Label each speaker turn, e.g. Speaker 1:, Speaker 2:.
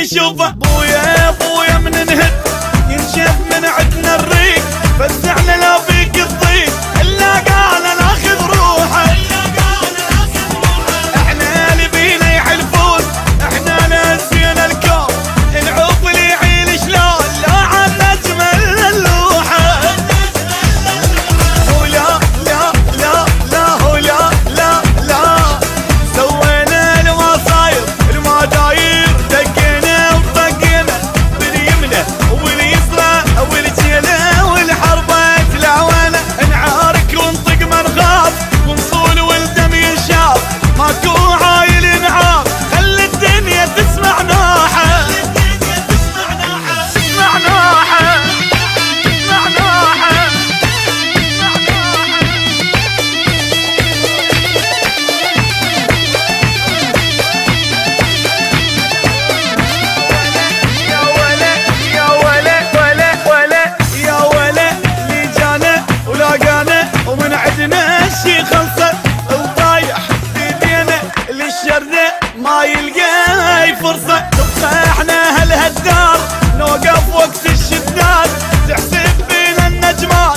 Speaker 1: يشوفه. بويا بويا من نهد ينشف من عدنا الريق، بس احنا لا فيك الضيق الا قال ناخذ روحه. احنا اللي بينا يحلفون، احنا نسينا الكون، العوف اللي يعيل شلون لا عنا اجمل اللوحه. ولا لا لا لا ولا لا لا سوينا المصايب المداير، دقينا وطقينا باليمنى واليسرى والجيله والحربه تلاونا، نعارك ونطق منخاف ونصول والدم ينشاف، ماكو عايل نعاف خلي الدنيا تسمع نوحه. تسمع نوحه تسمع نوحه. يا ولا يا ولا ولا ولا يا ولا اللي جانا ولاقانا ومن عدنا الشي خلصه، وطايح بيدينا للشر ما يلقى اي فرصه. نبقى احنا هالهدار نوقف وقت الشداد، تحسب بينا النجمات